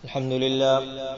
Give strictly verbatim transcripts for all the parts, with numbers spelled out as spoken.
الحمد لله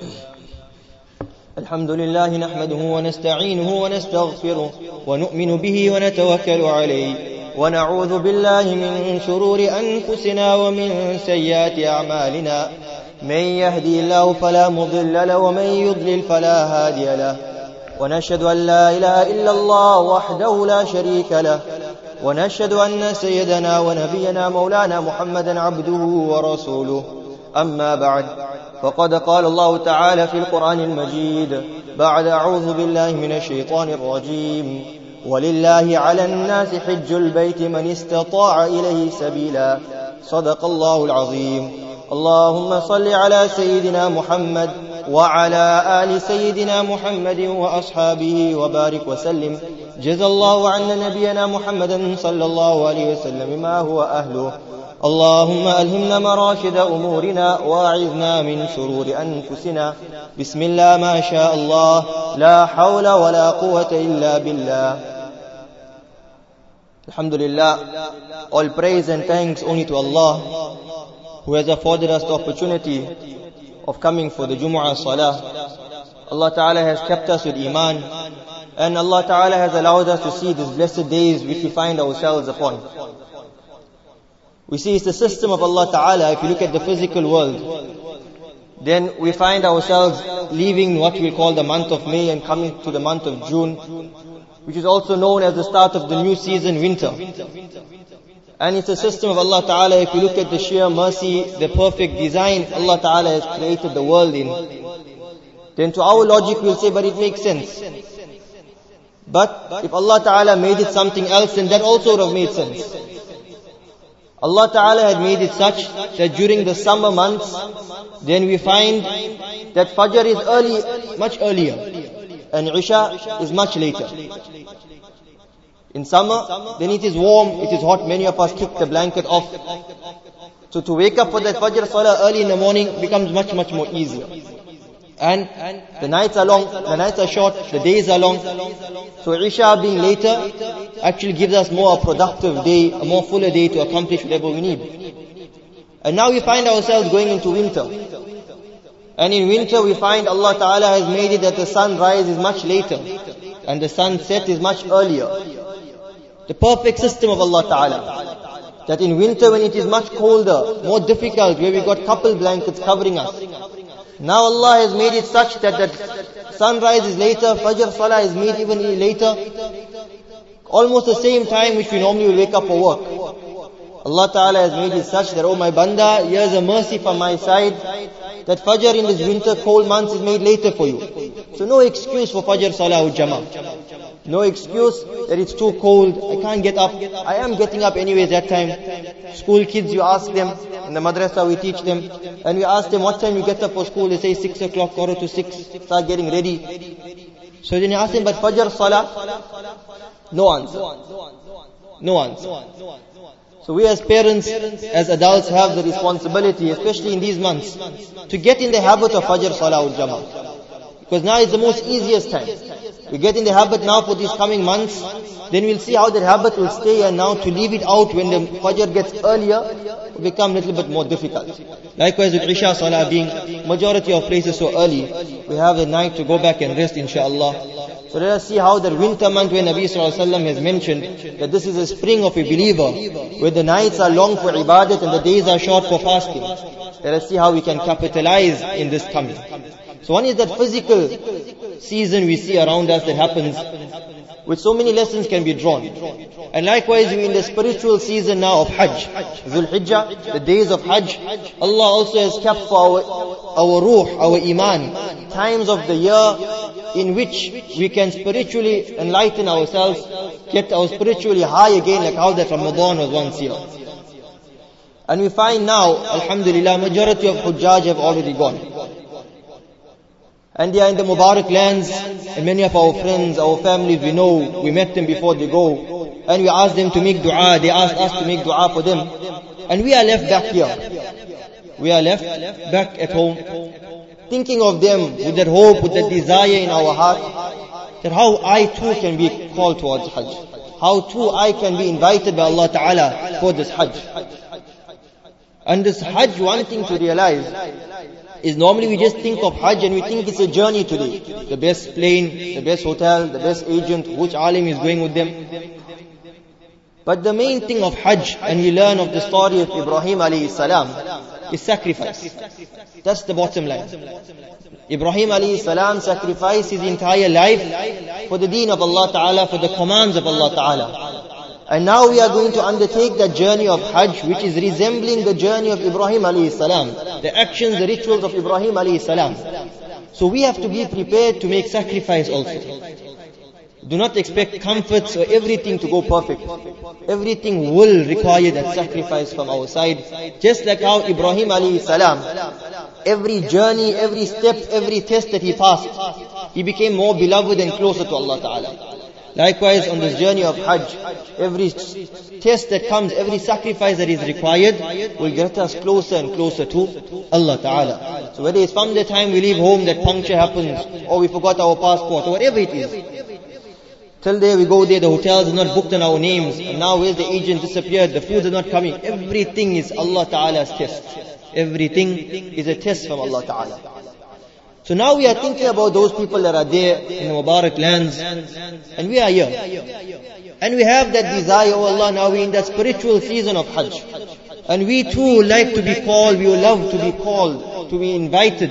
الحمد لله نحمده ونستعينه ونستغفره ونؤمن به ونتوكل عليه ونعوذ بالله من شرور أنفسنا ومن سيئات أعمالنا من يهدي الله فلا مضل له ومن يضلل فلا هادي له ونشهد أن لا إله إلا الله وحده لا شريك له ونشهد أن سيدنا ونبينا مولانا محمدا عبده ورسوله أما بعد فقد قال الله تعالى في القرآن المجيد بعد أعوذ بالله من الشيطان الرجيم ولله على الناس حج البيت من استطاع إليه سبيلا صدق الله العظيم. اللهم صل على سيدنا محمد وعلى آل سيدنا محمد وأصحابه وبارك وسلم. جزا الله عنا نبينا محمدا صلى الله عليه وسلم ما هو أهله. اللهم ألهمنا مراشد أمورنا وأعذنا من شرور أنفسنا. بسم الله ما شاء الله لا حول ولا قوة إلا بالله. Alhamdulillah, all praise and thanks only to Allah who has afforded us the opportunity of coming for the Jumu'ah Salah. Allah Ta'ala has kept us with Iman, and Allah Ta'ala has allowed us to see these blessed days which we find ourselves upon. We see it's the system of Allah Ta'ala. If you look at the physical world, then we find ourselves leaving what we call the month of May and coming to the month of June, which is also known as the start of the new season, winter. And it's a system of Allah Ta'ala. If you look at the sheer mercy, the perfect design Allah Ta'ala has created the world in, then to our logic we'll say, but it makes sense. But if Allah Ta'ala made it something else, then that also would have made sense. Allah Ta'ala had made it such that during the summer months, then we find that Fajr is early, much earlier, and Isha is much later. In summer, then it is warm, it is hot, many of us kick the blanket off. So to wake up for that Fajr Salah early in the morning becomes much, much more easier. And the nights are long, the nights are short, the days are long. So Isha being later actually gives us more a productive day, a more fuller day to accomplish whatever we need. And now we find ourselves going into winter. And in winter we find Allah Ta'ala has made it that the sunrise is much later and the sunset is much earlier. The perfect system of Allah Ta'ala. That in winter when it is much colder, more difficult, where we got couple blankets covering us. Now Allah has made it such that the sunrise is later, Fajr Salah is made even later. Almost the same time which we normally will wake up for work. Allah Ta'ala has made it such that, oh my banda, here's a mercy from my side, that Fajr in this winter cold months is made later for you. So no excuse for Fajr Salah or Jama'ah. No excuse that it's too cold, I can't get up. I am getting up anyways that time. School kids, you ask them, in the madrasa we teach them, and we ask them what time you get up for school. They say six o'clock, quarter to six, start getting ready. So then you ask them, but Fajr Salah? No answer. No answer. So we as parents, as adults have the responsibility, especially in these months, to get in the habit of Fajr Salah or Jama'ah. Because now is the most easiest time. We get in the habit now for these coming months, then we'll see how that habit will stay, and now to leave it out when the Fajr gets earlier, will become a little bit more difficult. Likewise with Isha Salah being majority of places so early, we have the night to go back and rest inshaAllah. So let us see how the winter month when Nabi Sallallahu Alaihi Wasallam has mentioned that this is a spring of a believer, where the nights are long for ibadat and the days are short for fasting. Let us see how we can capitalize in this coming. So one is that physical season we see around us that happens, with so many lessons can be drawn. And likewise we're in the spiritual season now of Hajj. Dhul Hijjah, the days of Hajj. Allah also has kept for our, our ruh, our iman, times of the year in which we can spiritually enlighten ourselves, get our spiritually high again, like how that Ramadan was once here. And we find now, alhamdulillah, majority of Hujjaj have already gone. And they are in the Mubarak lands, and many of our friends, our families, we know, we met them before they go, and we asked them to make dua, they asked us to make dua for them, and we are left back here. We are left back at home, thinking of them with that hope, with that desire in our heart, that how I too can be called towards Hajj, how too I can be invited by Allah Ta'ala for this Hajj. And this Hajj, one thing to realize, is normally we just think of Hajj and we think it's a journey today. The best plane, the best hotel, the best agent, which alim is going with them. But the main thing of Hajj, and we learn of the story of Ibrahim alayhi salam, is sacrifice. That's the bottom line. Ibrahim alayhi salam sacrificed his entire life for the deen of Allah Ta'ala, for the commands of Allah Ta'ala. And now we are going to undertake that journey of Hajj, which is resembling the journey of Ibrahim alayhi salam. The actions, the rituals of Ibrahim alayhi salam. So we have to be prepared to make sacrifice also. Do not expect comforts or everything to go perfect. Everything will require that sacrifice from our side. Just like how Ibrahim alayhi salam, every journey, every step, every test that he passed, he became more beloved and closer to Allah Ta'ala. Likewise, on this journey of Hajj, every test that comes, every sacrifice that is required will get us closer and closer to Allah Ta'ala. So whether it's from the time we leave home that puncture happens, or we forgot our passport, or whatever it is, till there we go there, the hotels are not booked on our names, and now where's the agent disappeared, the food is not coming. Everything is Allah Ta'ala's test. Everything is a test from Allah Ta'ala. So now we are thinking about those people that are there in the Mubarak lands, and we are here. And we have that desire, oh Allah, now we're in that spiritual season of Hajj. And we too like to be called, we would love to be called, to be invited.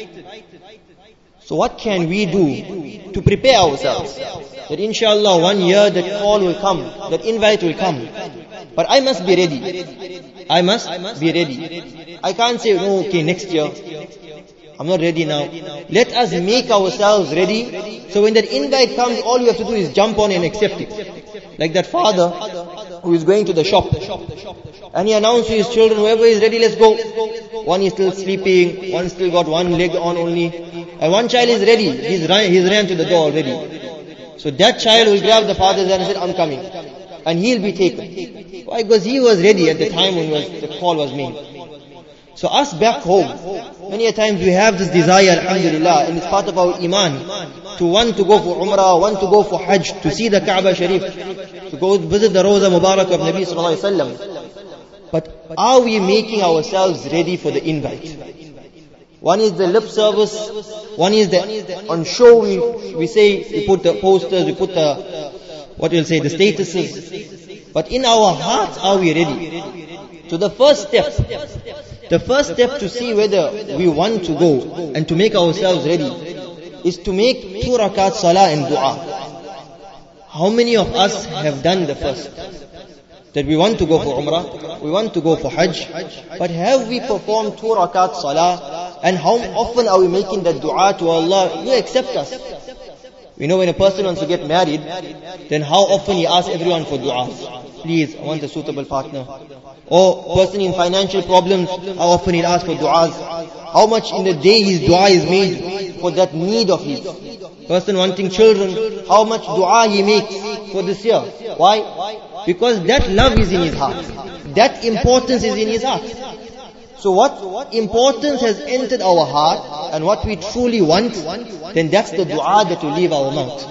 So what can we do to prepare ourselves? That inshallah one year that call will come, that invite will come. But I must be ready. I must be ready. I can't say, no, okay, next year. I'm not ready now. Let us make ourselves ready. So when that invite comes, all you have to do is jump on and accept it. Like that father who is going to the shop. And he announced to his children, whoever is ready, let's go. One is still sleeping, one still got one leg on only. And one child is ready. He's ran, he's ran to the door already. So that child will grab the father's hand and say, I'm coming. And he'll be taken. Why? Because he was ready at the time when was, the call was made. So us back home, many a times we have this desire, alhamdulillah, and it's part of our iman, to want to go for umrah, want to go for hajj, to see the Kaaba Sharif, to go visit the Rawza Mubarak of Nabi Sallallahu Alaihi Wasallam. But are we making ourselves ready for the invite? One is the lip service, one is the, on show we, we say, we put the posters, we put the, what we'll say, the statuses. But in our hearts, are we ready? So the first step, The first step to see whether we want to go and to make ourselves ready is to make two rakat salah and dua. How many of us have done the first? That we want to go for umrah, we want to go for hajj, but have we performed two rakat salah? And how often are we making that dua to Allah? You accept us. We know when a person wants to get married, then how often he asks everyone for dua. Please, I want a suitable partner. Or person in financial problems, how often he'll ask for du'as. How much in the day his dua is made for that need of his. Person wanting children, how much dua he makes for this year. Why? Because that love is in his heart. That importance is in his heart. So what importance has entered our heart and what we truly want, then that's the dua that will leave our mouth.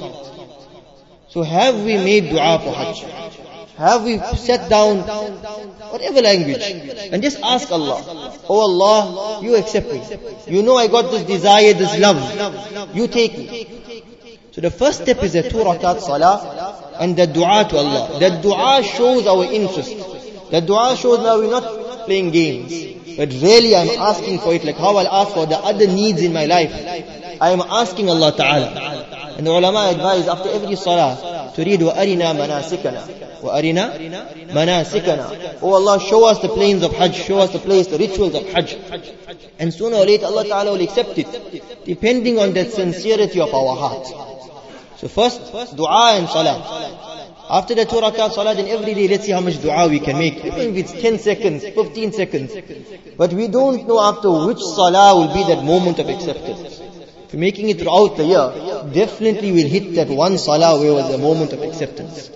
So have we made dua for Hajj? Have we sat down, whatever language, and just ask Allah, oh Allah, you accept me. You know I got this desire, this love. You take me. So the first step is a two rakat salah and the dua to Allah. That dua shows our interest. That dua shows now we're not playing games. But really I'm asking for it, like how I'll ask for the other needs in my life. I am asking Allah Ta'ala. And the ulama advise after every salah to read وَأَرِنَا مَنَاسِكَنَا وَأَرِنَا مَنَاسِكَنَا. Oh Allah, show us the plains of Hajj, show us the place, the rituals of Hajj. And sooner or later Allah Ta'ala will accept it, depending on that sincerity of our heart. So first, dua and salah. After the two rakat salah, then every day let's see how much dua we can make. Even if it's ten seconds, fifteen seconds. But we don't know after which salah will be that moment of acceptance. If we're making it throughout the year, definitely we'll hit that one salah where was the moment of acceptance.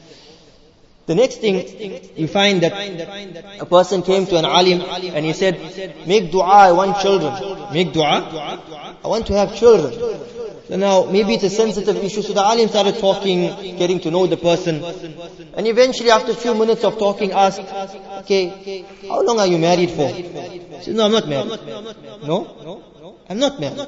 The next thing, you find that a person came to an alim and he said, make dua, I want children. Make dua, I want to have children. So now, maybe it's a sensitive issue, so the alim started talking, getting to know the person. And eventually, after a few minutes of talking, asked, okay, how long are you married for? He said, no, I'm not married. No? I'm not married.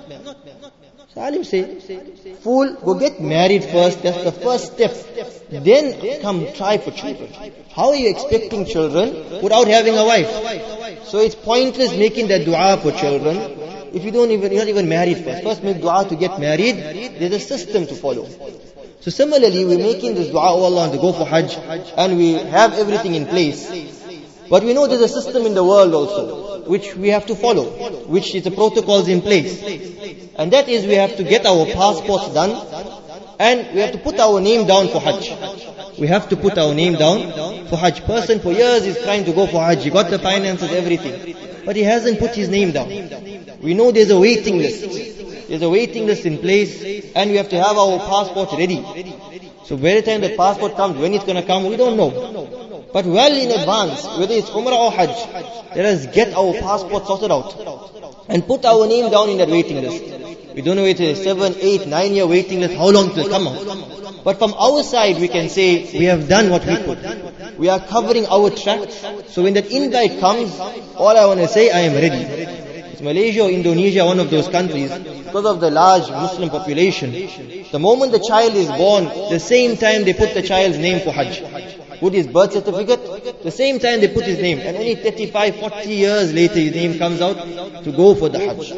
So alim say, fool, go get married first, that's the first step. Then come try for children. How are you expecting children without having a wife? So it's pointless making that dua for children if you don't even, you're not even married first. First make dua to get married. There's a system to follow. So similarly, we're making this dua, oh Allah, to go for Hajj, and we have everything in place. But we know there's a system in the world also, which we have to follow, which is the protocols in place. And that is, we have to get our passports done, and we have to put our name down for Hajj. We have to put our name down for Hajj. Person for years is trying to go for Hajj. He got the finances, everything. But he hasn't put his name down. We know there's a waiting list. There's a waiting list in place, and we have to have our passport ready. So by the time the passport comes, when it's going to come, we don't know. But well in advance, whether it's Umrah or Hajj, let us get our passport sorted out and put our name down in that waiting list. We don't know if it's a seven, eight, nine year waiting list, how long it will come out. But from our side, we can say, we have done what we could. We are covering our tracks. So when that invite comes, all I want to say, I am ready. It's Malaysia or Indonesia, one of those countries, because of the large Muslim population. The moment the child is born, the same time they put the child's name for Hajj. Put his birth certificate, the same time they put his name. And only thirty-five, forty years later his name comes out to go for the Hajj.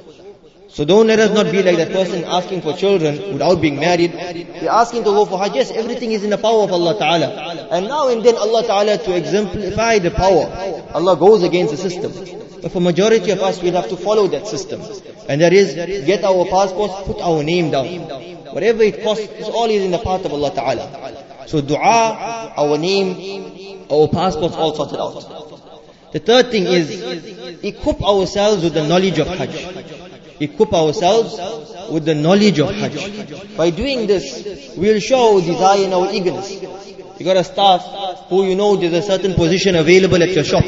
So don't let us not be like that person asking for children without being married. We're asking to go for Hajj. Yes, everything is in the power of Allah Ta'ala. And now and then Allah Ta'ala, to exemplify the power, Allah goes against the system. But for majority of us, we'll have to follow that system. And that is, get our passports, put our name down. Whatever it costs, it's all is in the path of Allah Ta'ala. So dua, our name, our passports all sorted out. The third thing is, equip ourselves with the knowledge of Hajj. Equip ourselves with the knowledge of Hajj. By doing this, we'll show our desire and our eagerness. You got a staff who you know there's a certain position available at your shop.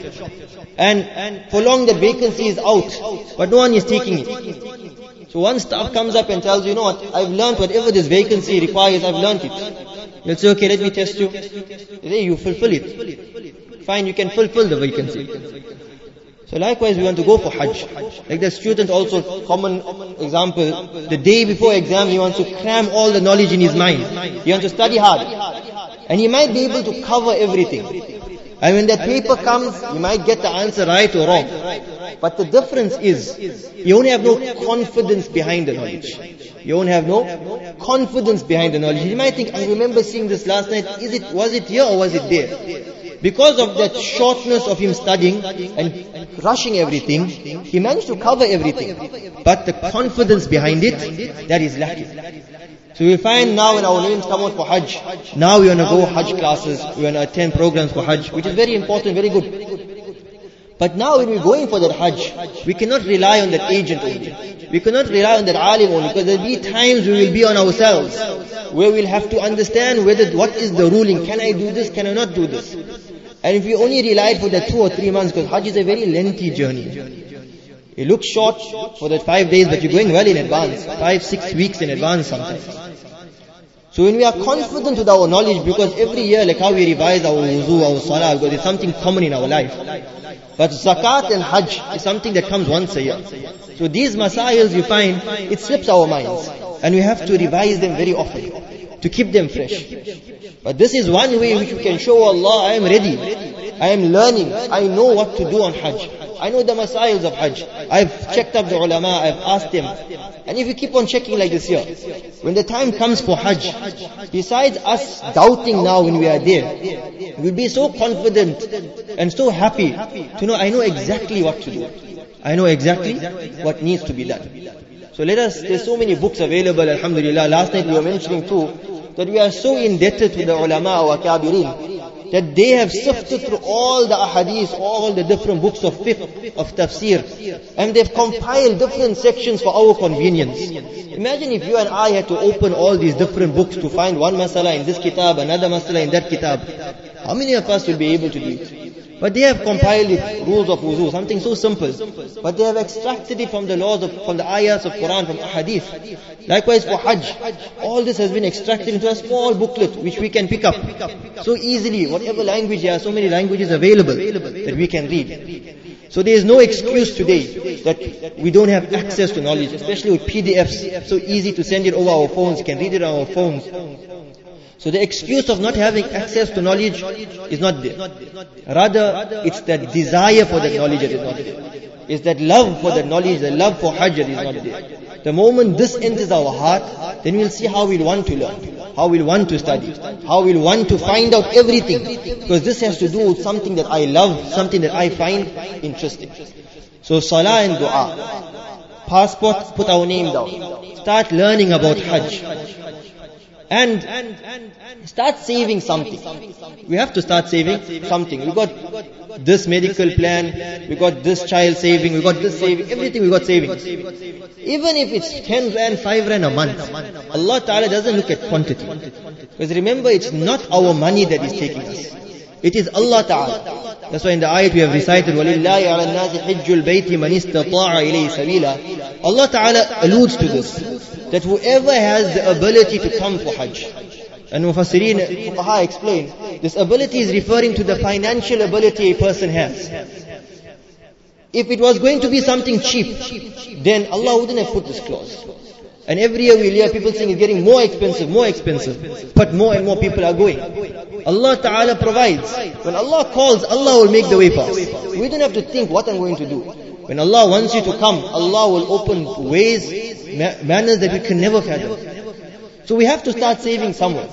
And for long that vacancy is out, but no one is taking it. So one staff comes up and tells you, you know what, I've learned whatever this vacancy requires, I've learned it. You'll say, okay, let me test you. You say, you fulfill it. Fine, you can fulfill the vacancy. So likewise, we want to go for Hajj. Like the student also, common example, the day before exam, he wants to cram all the knowledge in his mind. He wants to study hard. And he might be able to cover everything. And when that paper comes, you might get the answer right or wrong. But the difference is, you only have no confidence behind the knowledge. You won't have no confidence behind the knowledge. You might think, I remember seeing this last night, is it, was it here or was it there? Because of that shortness of him studying and rushing everything, he managed to cover everything. But the confidence behind it, that is lacking. So we find now when our names come out for Hajj, now we want to go Hajj classes, we want to attend programs for Hajj, which is very important, very good. But now when we're going for that Hajj, we cannot rely on that agent only. We cannot rely on that alim only, because there will be times we will be on ourselves, where we'll have to understand whether what is the ruling. Can I do this? Can I not do this? And if we only relied for that two or three months, because Hajj is a very lengthy journey. It looks short for that five days, but you're going well in advance. Five, six weeks in advance sometimes. So when we are confident with our knowledge, because every year, like how we revise our wuzu, our salah, because it's something common in our life. But zakat and hajj is something that comes once a year. So these masails you find, it slips our minds. And we have to revise them very often, to keep them fresh. But this is one way which we can show Allah, I am ready. I am learning. I know what to do on hajj. I know the masails of hajj. I've checked up the ulama, I've asked them. And if you keep on checking like this here, when the time comes for hajj, besides us doubting now when we are there, we'll be so confident and so happy to know, I know exactly what to do. I know exactly what needs to be done. So let us, there's so many books available, alhamdulillah. Last night we were mentioning too, that we are so indebted to the ulama wa kabirin, that they have sifted through all the ahadith, all the different books of fiqh, of tafsir, and they've compiled different sections for our convenience. Imagine if you and I had to open all these different books to find one masala in this kitab, another masala in that kitab. How many of us will be able to do it? But they have compiled it, rules of wuzu, something so simple. But they have extracted it from the laws of, from the ayahs of Quran, from hadith. Likewise for Hajj, all this has been extracted into a small booklet which we can pick up so easily. Whatever language, there are so many languages available that we can read. So there is no excuse today that we don't have access to knowledge, especially with P D Fs. So easy to send it over our phones, can read it on our phones. So the excuse of not having access to knowledge is not there. Rather, it's that desire for that knowledge that is not there. It's that love for that knowledge, the love for Hajj that is not there. The moment this enters our heart, then we'll see how we'll want to learn, how we'll want to study, how we'll want to find out everything. Because this has to do with something that I love, something that I find interesting. So salah and dua. Passport, put our name down. Start learning about Hajj. And start saving something. We have to start saving something. We got this medical plan, we got this child saving, we got this saving, everything we got savings. Even if it's ten rand, five rand a month, Allah Ta'ala doesn't look at quantity. Because remember, it's not our money that is taking us. It is Allah Ta'ala. That's why in the ayat we have recited, وَلِلَّهِ عَلَى النَّاسِ حِجُّ الْبَيْتِ مَنِ اسْتَطَاعَ إِلَيْهِ سَبِيلًا. Allah Ta'ala alludes to this, that whoever has the ability to come for Hajj. And Mufassirin, Fuqaha explain, this ability is referring to the financial ability a person has. If it was going to be something cheap, then Allah wouldn't have put this clause. And every year we'll hear people saying it's getting more expensive, more expensive. But more and more people are going. Allah Ta'ala provides. When Allah calls, Allah will make the way pass. We don't have to think what I'm going to do. When Allah wants you to come, Allah will open ways, ma- manners that we can never fathom. So we have to start saving somewhere.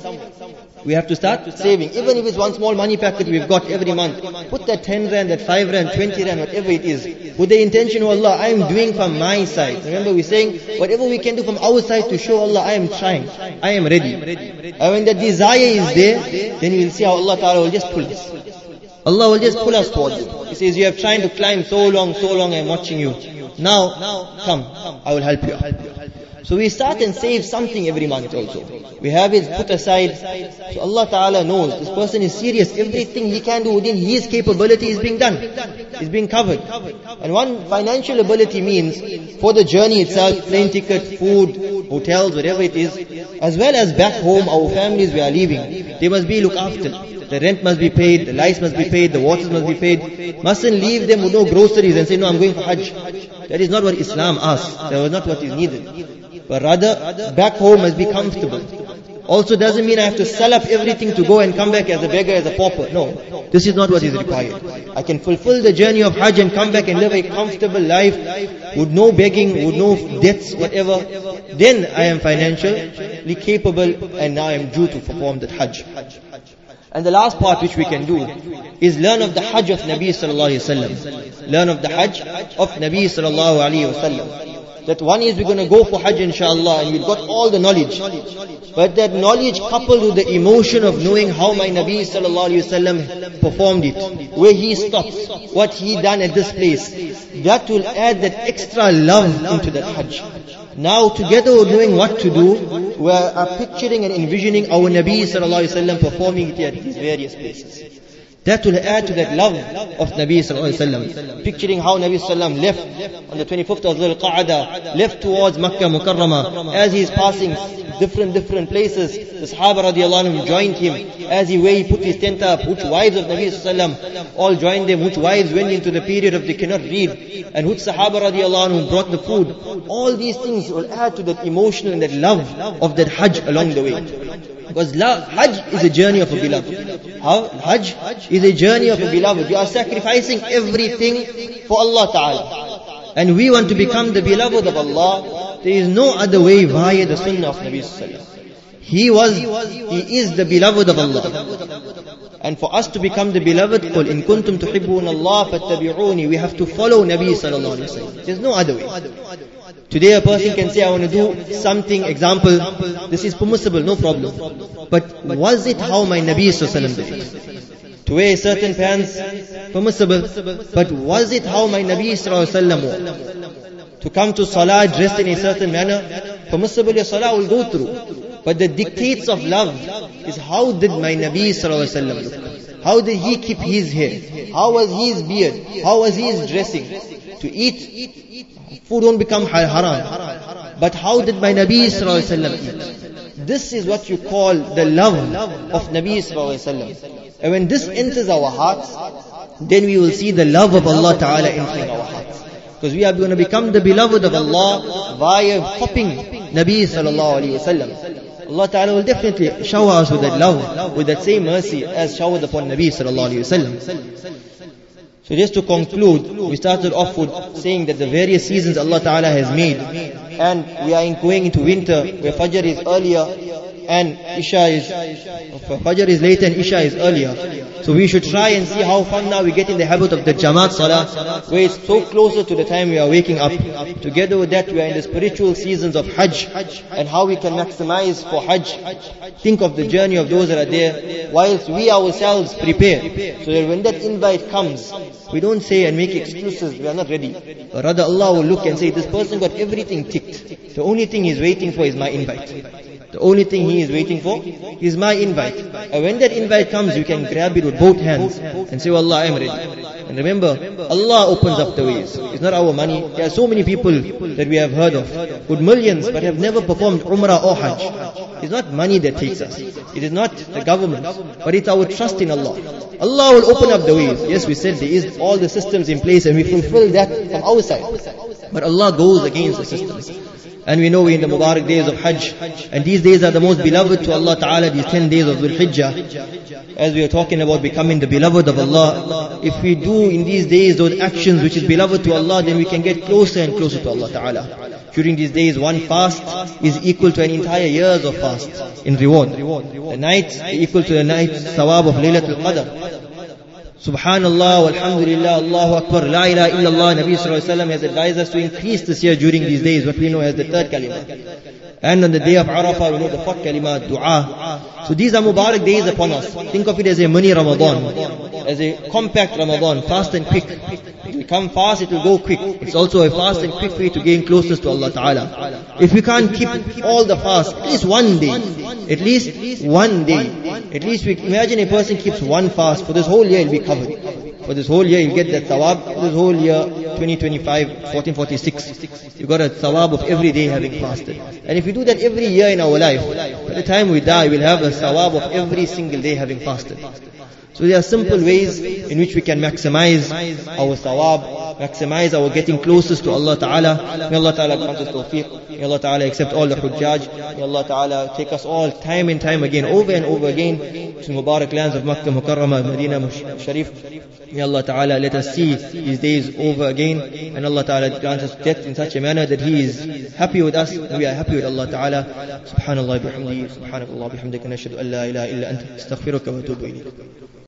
We have to start saving. Even if it's one small money packet we've got every month, put that ten rand, that five rand, twenty rand, whatever it is, with the intention of Allah, I am doing from my side. Remember we're saying, whatever we can do from our side to show Allah, I am trying, I am ready. And when the desire is there, then you will see how Allah Ta'ala will just pull us. Allah will just pull us towards you. He says, you have tried to climb so long, so long, I am watching you. Now, come, I will help you. So we start and save something every month also. We have it put aside. So Allah Ta'ala knows this person is serious. Everything he can do within his capability is being done. Is being covered. And one financial ability means for the journey itself, plane ticket, food, hotels, whatever it is, as well as back home, our families we are leaving, they must be looked after. The rent must be paid, the lights must be paid, the waters must be paid. Mustn't leave them with no groceries and say, no, I'm going for Hajj. That is not what Islam asks. That was not what is needed. But rather, back home must be comfortable. Also doesn't mean I have to sell up everything to go and come back as a beggar, as a pauper. No, this is not what is required. I can fulfill the journey of Hajj and come back and live a comfortable life with no begging, with no debts, whatever. Then I am financially capable and now I am due to perform that Hajj. And the last part which we can do is learn of the Hajj of Nabi Sallallahu Alaihi Wasallam. Learn of the Hajj of Nabi Sallallahu Alaihi Wasallam. That one is we're going to go for Hajj inshallah and we've got all the knowledge. But that knowledge coupled with the emotion of knowing how my Nabi Sallallahu Alaihi Wasallam performed it, where he stopped, what he done at this place, that will add that extra love into that Hajj. Now together with knowing what to do, we are picturing and envisioning our Nabi Sallallahu Alaihi Wasallam performing it at these various places. That will add to that love of Nabi Sallallahu Alaihi Wasallam. Picturing how Nabi Sallallahu Alaihi Wasallam left on the twenty-fifth of Dhul Qa'dah, left towards Makkah Mukarramah. As he is passing different different places, the Sahaba radiallahu anhum joined him. As he where he put his tent up, which wives of Nabi Sallallahu Alaihi Wasallam all joined them, which wives went into the period of they cannot read, and which Sahaba radiallahu anhum brought the food. All these things will add to that emotional and that love of that Hajj along the way. Because Hajj is a journey of a beloved. How? Hajj is a journey of a beloved. You are sacrificing everything for Allah Ta'ala. And we want to become the beloved of Allah. There is no other way via the sunnah of Nabi Sallallahu Alaihi Wasallam. He was, he is the beloved of Allah. And for us to become the beloved, قُلْ إِن كُنْتُمْ تُحِبُّونَ اللَّهَ فَاتَّبِعُونِ. We have to follow Nabi Sallallahu Alaihi Wasallam. There's no other way. Today a person can say, I want to do something, example, this is permissible, no problem. But was it how my Nabi Sallallahu Alaihi Wasallam did it? To wear certain pants, permissible. But was it how my Nabi Sallallahu Alaihi Wasallam wore? To come to Salah dressed in a certain manner, permissible, your Salah will go through. But the dictates of love is how did my Nabi Sallallahu Alaihi Wasallam look? How did he keep his hair? How was his beard? How was his dressing? To eat, food won't become haram. But how did my Nabi sallallahu alaihi wasallam eat? This is what you call the love of Nabi sallallahu alaihi wasallam. And when this enters our hearts, then we will see the love of Allah Ta'ala entering our hearts. Because we are going to become the beloved of Allah via copying Nabi sallallahu alaihi wasallam. Allah Ta'ala will definitely shower us with that love, with that same mercy as showered upon Nabi sallallahu alaihi wasallam. So just to conclude, we started off with saying that the various seasons Allah Ta'ala has made, and we are going into winter where Fajr is earlier and Isha is, Fajr is later and Isha is earlier. So we should try and see how far now we get in the habit of the Jamaat Salah, where it's so closer to the time we are waking up. Together with that, we are in the spiritual seasons of Hajj, and how we can maximize for Hajj. Think of the journey of those that are there, whilst we ourselves prepare, so that when that invite comes, we don't say and make excuses, we are not ready. But rather Allah will look and say, this person got everything ticked. The only thing he's waiting for is my invite. The only thing he is waiting for is my invite. And when that invite comes, you can grab it with both hands and say, oh Allah, I am ready. And remember, Allah opens up the ways. It's not our money. There are so many people that we have heard of, with millions, but have never performed Umrah or Hajj. It's not money that takes us. It is not the government, but it's our trust in Allah. Allah will open up the ways. Yes, we said there is all the systems in place and we fulfill that from our side. But Allah goes against the systems. And we know we're in the Mubarak days of Hajj, and these days are the most beloved to Allah Ta'ala, these ten days of Dhul Hijjah. As we are talking about becoming the beloved of Allah, if we do in these days those actions which is beloved to Allah, then we can get closer and closer to Allah Ta'ala. During these days, one fast is equal to an entire years of fast in reward. The night is equal to the night thawab of Laylatul Qadr. Subhanallah, Alhamdulillah, Allahu Akbar, La ilaha illallah. Nabi sallallahu alaihi wasallam has advised us to increase this year during these days, what we know as the third kalima. And on the day of Arafah, we know the fourth kalima, dua. So these are Mubarak days upon us. Think of it as a mini Ramadan, as a compact Ramadan, fast and quick. It will come fast, it will go quick. It's also a fast and quick way to gain closeness to Allah Ta'ala. If we can't keep all the fast, at least one day, at least one day, at least we imagine a person keeps one fast, for this whole year he'll be covered. For this whole year he'll get that thawab, for this whole year, twenty twenty-five, fourteen forty-six. You've got a thawab of every day having fasted. And if we do that every year in our life, by the time we die, we'll have a thawab of every single day having fasted. So there are simple ways in which we can maximize our thawab, maximize our getting closest to Allah Ta'ala. May Allah Ta'ala grant us tawfiq. May Allah Ta'ala accept all the hujjaj. May Allah Ta'ala take us all time and time again, over and over again, to Mubarak lands of Makkah Mukarramah, Medina Sharif. May Allah Ta'ala let us see these days over again. And Allah Ta'ala grant us death in such a manner that He is happy with us, and we are happy with Allah Ta'ala. Subhanallah bihamdi, subhanallah bihamdika, nashhadu an la ilaha illa anta, astaghfiruka wa atubu ilayk.